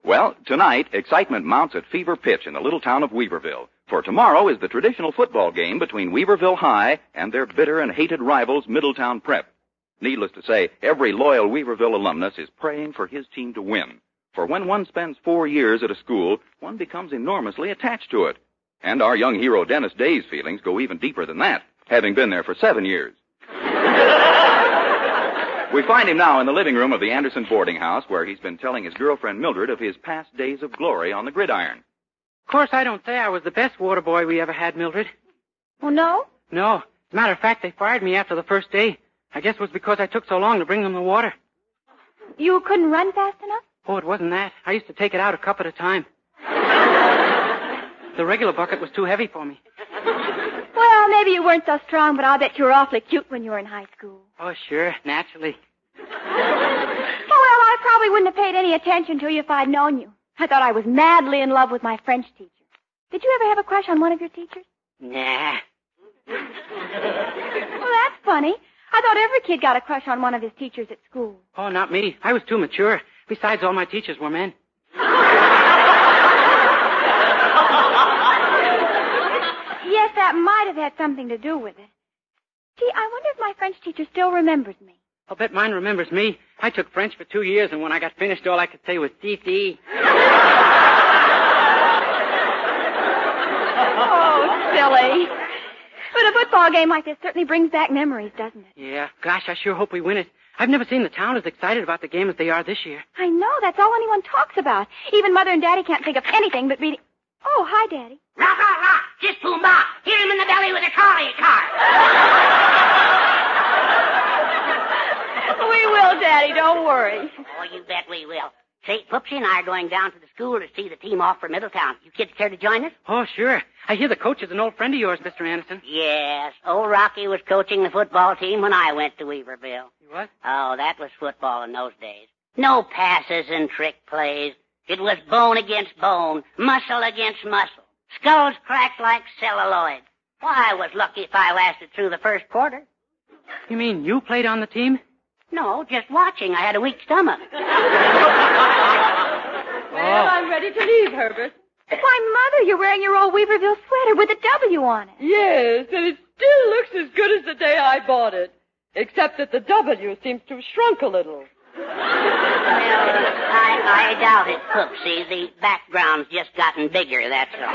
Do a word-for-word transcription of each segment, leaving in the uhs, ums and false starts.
Well, tonight, excitement mounts at fever pitch in the little town of Weaverville. For tomorrow is the traditional football game between Weaverville High and their bitter and hated rivals, Middletown Prep. Needless to say, every loyal Weaverville alumnus is praying for his team to win. For when one spends four years at a school, one becomes enormously attached to it. And our young hero Dennis Day's feelings go even deeper than that, having been there for seven years. We find him now in the living room of the Anderson boarding house, where he's been telling his girlfriend Mildred of his past days of glory on the gridiron. Of course, I don't say I was the best water boy we ever had, Mildred. Oh, no? No. As a matter of fact, they fired me after the first day. I guess it was because I took so long to bring them the water. You couldn't run fast enough? Oh, it wasn't that. I used to take it out a cup at a time. The regular bucket was too heavy for me. Well, maybe you weren't so strong, but I'll bet you were awfully cute when you were in high school. Oh, sure, naturally. Oh, well, I probably wouldn't have paid any attention to you if I'd known you. I thought I was madly in love with my French teacher. Did you ever have a crush on one of your teachers? Nah. Well, that's funny. I thought every kid got a crush on one of his teachers at school. Oh, not me. I was too mature. Besides, all my teachers were men. Yes, that might have had something to do with it. Gee, I wonder if my French teacher still remembers me. I'll bet mine remembers me. I took French for two years, and when I got finished, all I could say was si, si. Oh, silly. But a football game like this certainly brings back memories, doesn't it? Yeah, gosh, I sure hope we win it. I've never seen the town as excited about the game as they are this year. I know, that's all anyone talks about. Even Mother and Daddy can't think of anything but reading... Oh, hi, Daddy. Rah, rah, rah! Just boom, bah! Hit him in the belly with a trolley car! We will, Daddy, don't worry. Oh, you bet we will. Say, Poopsie and I are going down to the school to see the team off for Middletown. You kids care to join us? Oh, sure. I hear the coach is an old friend of yours, Mister Anderson. Yes. Old Rocky was coaching the football team when I went to Weaverville. You what? Oh, that was football in those days. No passes and trick plays. It was bone against bone, muscle against muscle. Skulls cracked like celluloid. Why, I was lucky if I lasted through the first quarter. You mean you played on the team? No, just watching. I had a weak stomach. Well, I'm ready to leave, Herbert. Why, Mother, you're wearing your old Weaverville sweater with a W on it. Yes, and it still looks as good as the day I bought it. Except that the W seems to have shrunk a little. Well, I, I doubt it, Poopsie. The background's just gotten bigger, that's all.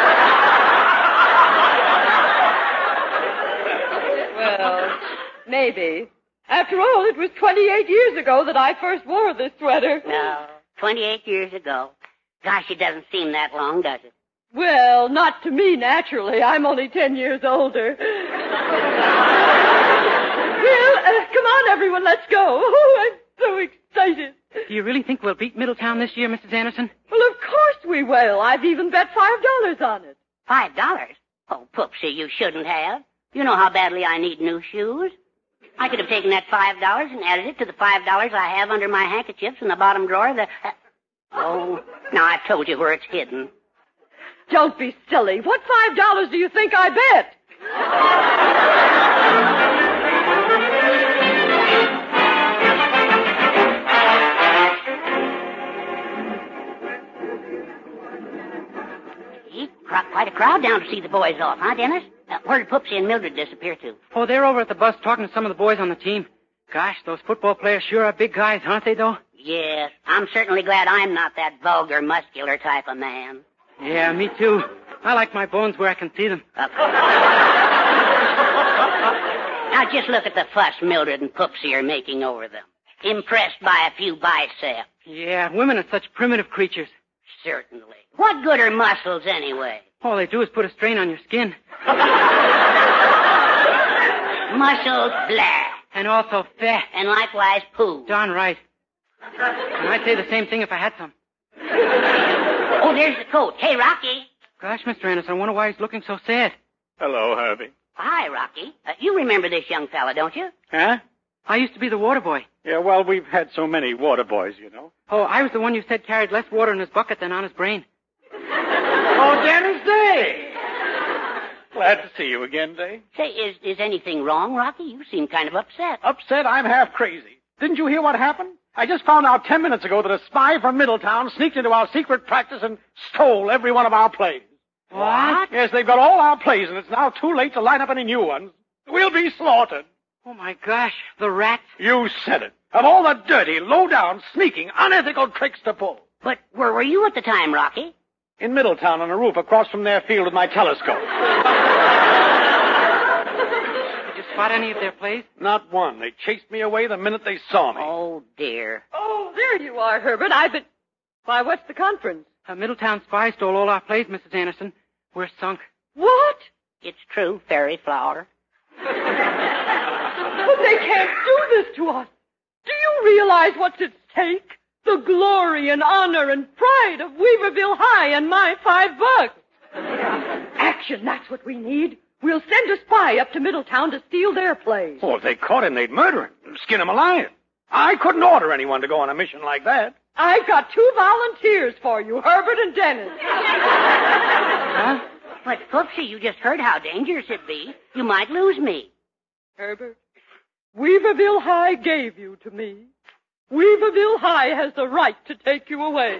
Well, maybe. After all, it was twenty-eight years ago that I first wore this sweater. No, twenty-eight years ago. Gosh, it doesn't seem that long, does it? Well, not to me, naturally. I'm only ten years older. Well, uh, come on, everyone, let's go. Oh, I'm so excited. Do you really think we'll beat Middletown this year, Missus Anderson? Well, of course we will. I've even bet five dollars on it. Five dollars? Oh, Poopsie, you shouldn't have. You know how badly I need new shoes. I could have taken that five dollars and added it to the five dollars I have under my handkerchiefs in the bottom drawer of the... Uh, oh, now I've told you where it's hidden. Don't be silly. What five dollars do you think I bet? Gee, quite a crowd down to see the boys off, huh, Dennis? Uh, where did Poopsie and Mildred disappear to? Oh, they're over at the bus talking to some of the boys on the team. Gosh, those football players sure are big guys, aren't they, though? Yes. I'm certainly glad I'm not that vulgar, muscular type of man. Yeah, me too. I like my bones where I can see them. Uh, now just look at the fuss Mildred and Poopsie are making over them. Impressed by a few biceps. Yeah, women are such primitive creatures. Certainly. What good are muscles anyway? All they do is put a strain on your skin. Muscles, blah. And also fat. And likewise poo. Darn right. And I'd say the same thing if I had some. Oh, there's the coach. Hey, Rocky. Gosh, Mister Anderson, I wonder why he's looking so sad. Hello, Herbie. Hi, Rocky. Uh, you remember this young fella, don't you? Huh? I used to be the water boy. Yeah, well, we've had so many water boys, you know. Oh, I was the one you said carried less water in his bucket than on his brain. Oh, Dennis Day! Glad to see you again, Day. Say, is, is anything wrong, Rocky? You seem kind of upset. Upset? I'm half crazy. Didn't you hear what happened? I just found out ten minutes ago that a spy from Middletown sneaked into our secret practice and stole every one of our plays. What? Yes, they've got all our plays, and it's now too late to line up any new ones. We'll be slaughtered. Oh, my gosh, the rats. You said it. Of all the dirty, low-down, sneaking, unethical tricks to pull. But where were you at the time, Rocky? In Middletown on a roof across from their field with my telescope. Did you spot any of their plays? Not one. They chased me away the minute they saw me. Oh, dear. Oh, there you are, Herbert. I've been... Why, what's the conference? A Middletown spy stole all our plays, Missus Anderson. We're sunk. What? It's true, Fairy Flower. But they can't do this to us. Do you realize what's at stake? The glory and honor and pride of Weaverville High and my five bucks. Action, that's what we need. We'll send a spy up to Middletown to steal their plays. Oh, if they caught him, they'd murder him, skin him alive. I couldn't order anyone to go on a mission like that. I've got two volunteers for you, Herbert and Dennis. Huh? But, Poopsie, you just heard how dangerous it'd be. You might lose me. Herbert, Weaverville High gave you to me. Weaverville High has the right to take you away.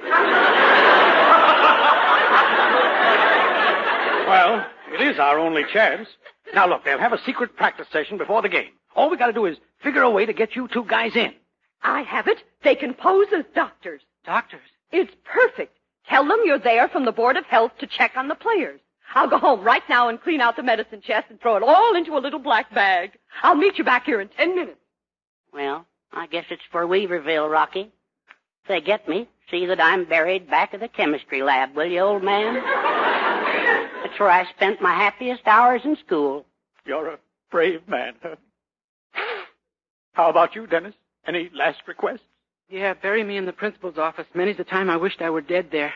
Well, it is our only chance. Now, look, they'll have a secret practice session before the game. All we got to do is figure a way to get you two guys in. I have it. They can pose as doctors. Doctors? It's perfect. Tell them you're there from the Board of Health to check on the players. I'll go home right now and clean out the medicine chest and throw it all into a little black bag. I'll meet you back here in ten minutes. Well, I guess it's for Weaverville, Rocky. If they get me, see that I'm buried back of the chemistry lab, will you, old man? That's where I spent my happiest hours in school. You're a brave man, Herb. How about you, Dennis? Any last requests? Yeah, bury me in the principal's office. Many's the time I wished I were dead there.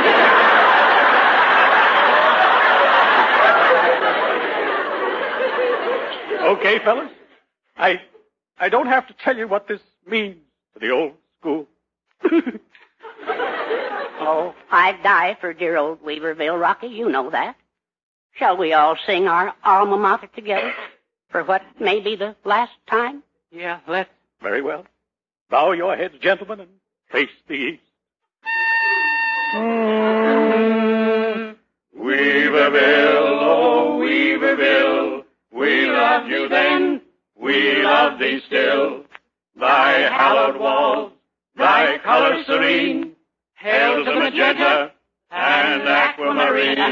Okay, fellas. I I don't have to tell you what this means to the old school. Oh, I'd die for dear old Weaverville, Rocky. You know that. Shall we all sing our alma mater together for what may be the last time? Yeah, let's. Very well. Bow your heads, gentlemen, and face the east. Mm. Weaverville, oh Weaverville, we loved you then, we love thee still. Thy hallowed walls, thy color serene, hail to magenta and aquamarine.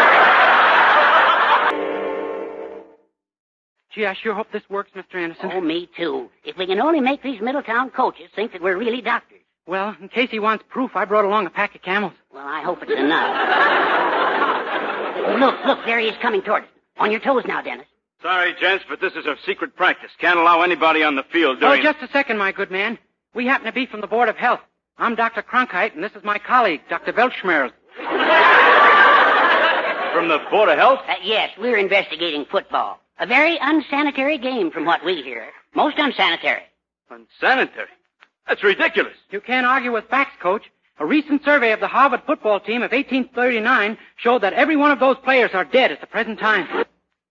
Gee, I sure hope this works, Mister Anderson. Oh, me too. If we can only make these Middletown coaches think that we're really doctors. Well, in case he wants proof, I brought along a pack of camels. Well, I hope it's enough. Look, look, there he is coming toward us. On your toes now, Dennis. Sorry, gents, but this is a secret practice. Can't allow anybody on the field Oh, doing... just a second, my good man. We happen to be from the Board of Health. I'm Doctor Cronkite, and this is my colleague, Doctor Weltschmerz. From the Board of Health? Uh, yes, we're investigating football. A very unsanitary game from what we hear. Most unsanitary. Unsanitary? That's ridiculous. You can't argue with facts, Coach. A recent survey of the Harvard football team of eighteen thirty-nine showed that every one of those players are dead at the present time.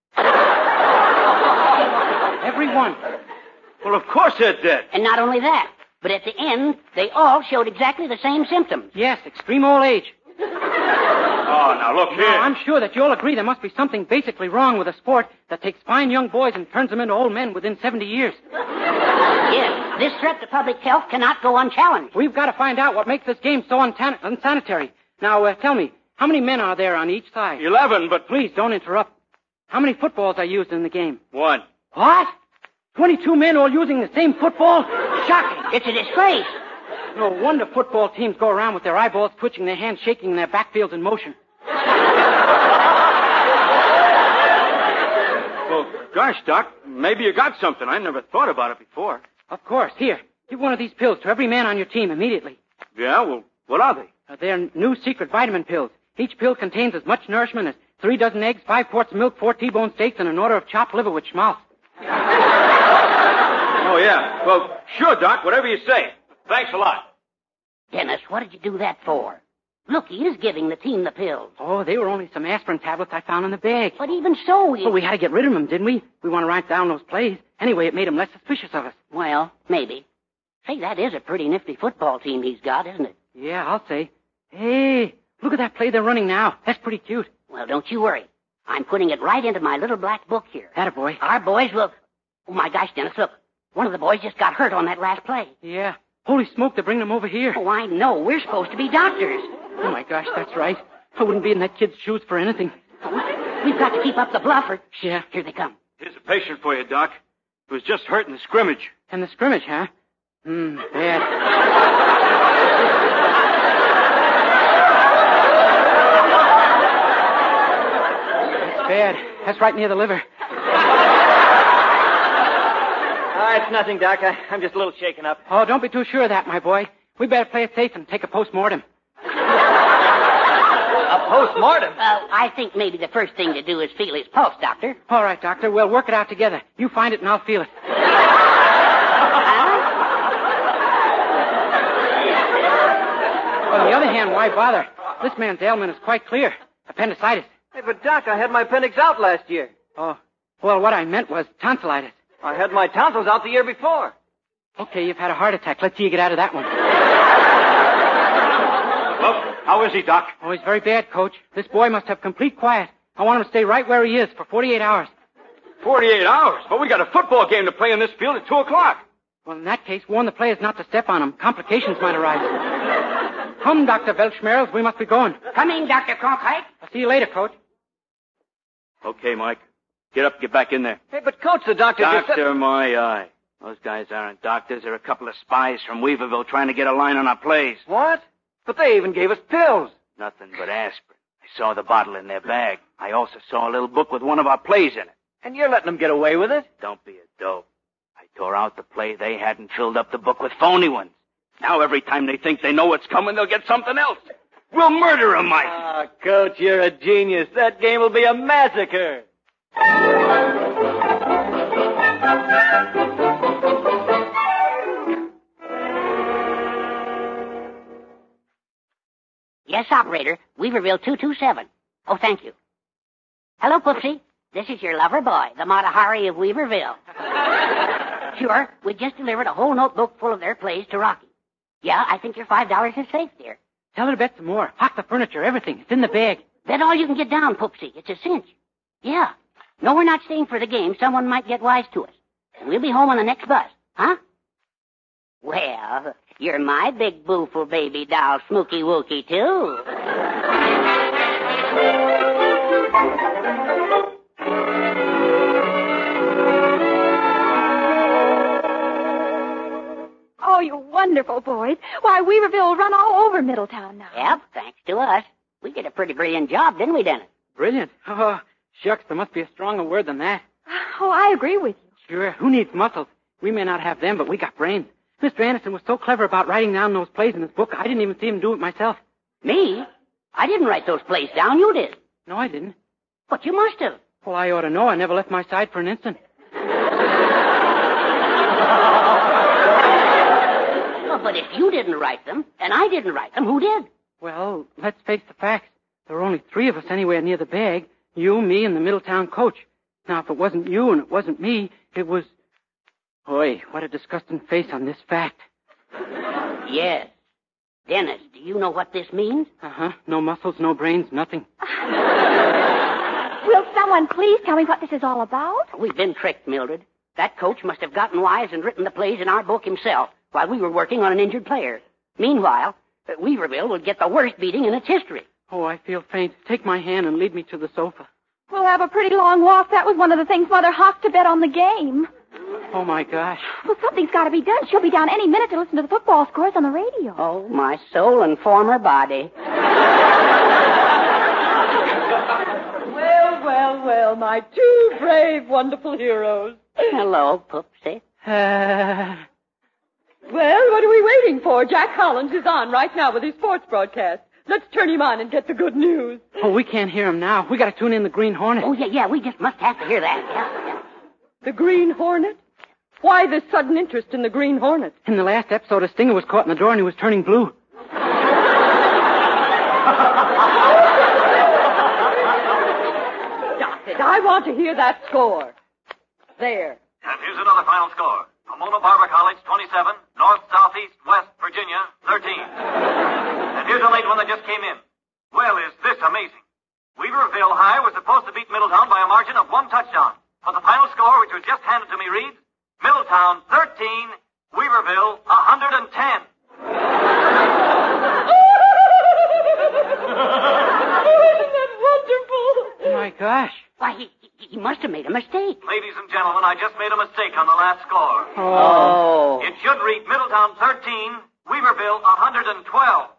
Every one. Well, of course they're dead. And not only that, but at the end, they all showed exactly the same symptoms. Yes, extreme old age. Oh, now look here. Now, I'm sure that you'll agree there must be something basically wrong with a sport that takes fine young boys and turns them into old men within seventy years. Yes, this threat to public health cannot go unchallenged. We've got to find out what makes this game so untan- unsanitary. Now, uh, tell me, how many men are there on each side? Eleven, but... Please, don't interrupt. How many footballs are used in the game? One. What? Twenty-two men all using the same football? Shocking. It's a disgrace. No wonder football teams go around with their eyeballs twitching, their hands shaking, and their backfields in motion. Well, gosh, Doc, maybe you got something. I never thought about it before. Of course. Here, give one of these pills to every man on your team immediately. Yeah, well, what are they? Uh, they're new secret vitamin pills. Each pill contains as much nourishment as three dozen eggs, five quarts of milk, four T-bone steaks, and an order of chopped liver with schmaltz. Oh, yeah. Well, sure, Doc, whatever you say. Thanks a lot. Dennis, what did you do that for? Look, he is giving the team the pills. Oh, they were only some aspirin tablets I found in the bag. But even so, he... Well, we had to get rid of them, didn't we? We want to write down those plays. Anyway, it made them less suspicious of us. Well, maybe. Say, that is a pretty nifty football team he's got, isn't it? Yeah, I'll say. Hey, look at that play they're running now. That's pretty cute. Well, don't you worry. I'm putting it right into my little black book here. Atta boy. Our boys will... Oh, my gosh, Dennis, look. One of the boys just got hurt on that last play. Yeah. Holy smoke, they're bringing him over here. Oh, I know. We're supposed to be doctors. Oh, my gosh, that's right. I wouldn't be in that kid's shoes for anything. Oh, we've got to keep up the bluff or... Yeah. Here they come. Here's a patient for you, Doc. He was just hurt in the scrimmage. And the scrimmage, huh? Hmm, bad. That's bad. That's right near the liver. Ah, it's nothing, Doc. I, I'm just a little shaken up. Oh, don't be too sure of that, my boy. We better play it safe and take a post-mortem. A post-mortem? Uh, I think maybe the first thing to do is feel his pulse, Doctor. All right, Doctor. We'll work it out together. You find it and I'll feel it. On the other hand, why bother? This man's ailment is quite clear. Appendicitis. Hey, but Doc, I had my appendix out last year. Oh, well, what I meant was tonsillitis. I had my tonsils out the year before. Okay, you've had a heart attack. Let's see you get out of that one. Well, how is he, Doc? Oh, he's very bad, Coach. This boy must have complete quiet. I want him to stay right where he is for forty-eight hours. Forty-eight hours? But we got a football game to play in this field at two o'clock. Well, in that case, warn the players not to step on him. Complications might arise. Come, Doctor Welchmerels. We must be going. Coming, Doctor Cronkite. I'll see you later, Coach. Okay, Mike. Get up, get back in there. Hey, but Coach, the doctor just... Doctor, my eye. Those guys aren't doctors. They're a couple of spies from Weaverville trying to get a line on our plays. What? But they even gave us pills. Nothing but aspirin. I saw the bottle in their bag. I also saw a little book with one of our plays in it. And you're letting them get away with it? Don't be a dope. I tore out the play they had and filled up the book with phony ones. Now every time they think they know what's coming, they'll get something else. We'll murder 'em, Mike. Ah, Coach, you're a genius. That game will be a massacre. Yes, operator. Weaverville two two seven. Oh, thank you. Hello, Poopsie. This is your lover boy, the Matahari of Weaverville. Sure, we just delivered a whole notebook full of their plays to Rocky. Yeah, I think your five dollars is safe, dear. Tell her to bet some more. Pack the furniture, everything. It's in the bag. Bet all you can get down, Poopsie. It's a cinch. Yeah. No, we're not staying for the game. Someone might get wise to us. And we'll be home on the next bus. Huh? Well, you're my big booful baby doll, Smokey Wookie, too. Oh, you wonderful boys. Why, Weaverville will run all over Middletown now. Yep, thanks to us. We did a pretty brilliant job, didn't we, Dennis? Brilliant. Oh, shucks, there must be a stronger word than that. Oh, I agree with you. Sure, who needs muscles? We may not have them, but we got brains. Mister Anderson was so clever about writing down those plays in his book, I didn't even see him do it myself. Me? I didn't write those plays down. You did. No, I didn't. But you must have. Well, I ought to know. I never left my side for an instant. Well, but if you didn't write them, and I didn't write them, who did? Well, let's face the facts. There were only three of us anywhere near the bag. You, me, and the Middletown coach. Now, if it wasn't you and it wasn't me, it was... Boy, what a disgusting face on this fact. Yes. Dennis, do you know what this means? Uh-huh. No muscles, no brains, nothing. Will someone please tell me what this is all about? We've been tricked, Mildred. That coach must have gotten wise and written the plays in our book himself while we were working on an injured player. Meanwhile, Weaverville will get the worst beating in its history. Oh, I feel faint. Take my hand and lead me to the sofa. We'll have a pretty long walk. That was one of the things Mother hocked to bet on the game. Oh, my gosh. Well, something's got to be done. She'll be down any minute to listen to the football scores on the radio. Oh, my soul and former body. Well, well, well, my two brave, wonderful heroes. Hello, Poopsie. Uh... Well, what are we waiting for? Jack Collins is on right now with his sports broadcast. Let's turn him on and get the good news. Oh, we can't hear him now. We got to tune in the Green Hornet. Oh, yeah, yeah, we just must have to hear that. Yeah, yeah. The Green Hornet? Why this sudden interest in the Green Hornet? In the last episode, a stinger was caught in the door and he was turning blue. Stop it. I want to hear that score. There. And here's another final score. A Pomona Barber College, twenty-seven. North, Southeast, West, Virginia, thirteen. And here's a late one that just came in. Well, is this amazing? Weaverville High was supposed to beat Middletown by a margin of one touchdown. But the final score, which was just handed to me, reads, Middletown, thirteen, Weaverville, one hundred ten. Isn't that wonderful? Oh, my gosh. Why, he, he must have made a mistake. Ladies and gentlemen, I just made a mistake on the last score. Oh. It should read Middletown thirteen, Weaverville one hundred twelve.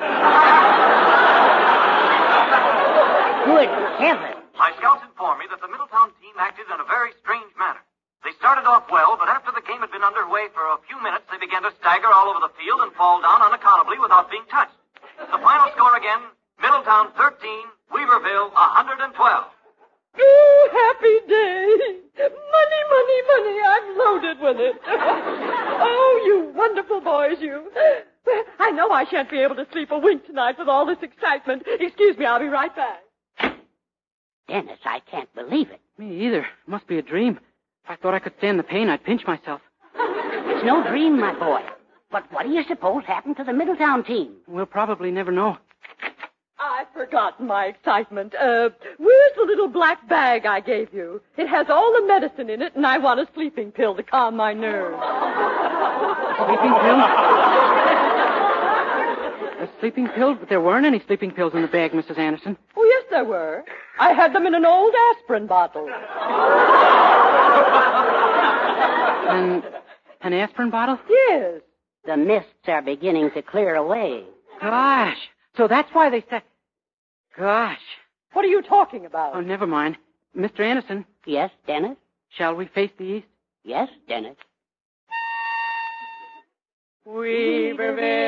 Good heavens. My scouts informed me that the Middletown team acted in a very strange manner. They started off well, but after the game had been underway for a few minutes, they began to stagger all over the field and fall down unaccountably without being touched. The final score again, Middletown thirteen, Weaverville one hundred twelve. Oh, happy day. Money, money, money. I'm loaded with it. Oh, you wonderful boys, you. I know I shan't be able to sleep a wink tonight with all this excitement. Excuse me, I'll be right back. Dennis, I can't believe it. Me either. Must be a dream. If I thought I could stand the pain, I'd pinch myself. It's no dream, my boy. But what do you suppose happened to the Middletown team? We'll probably never know. I've forgotten my excitement. Uh, where's the little black bag I gave you? It has all the medicine in it, and I want a sleeping pill to calm my nerves. Sleeping pill? A sleeping pill? But there weren't any sleeping pills in the bag, Missus Anderson. Oh, yes, there were. I had them in an old aspirin bottle. An, an aspirin bottle? Yes. The mists are beginning to clear away. Gosh. So that's why they said... Gosh. What are you talking about? Oh, never mind. Mister Anderson. Yes, Dennis? Shall we face the east? Yes, Dennis. Weaverville.